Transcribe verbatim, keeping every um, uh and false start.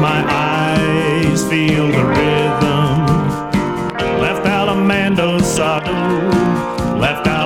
my eyes feel the rhythm. Left out a Mando Sado, left out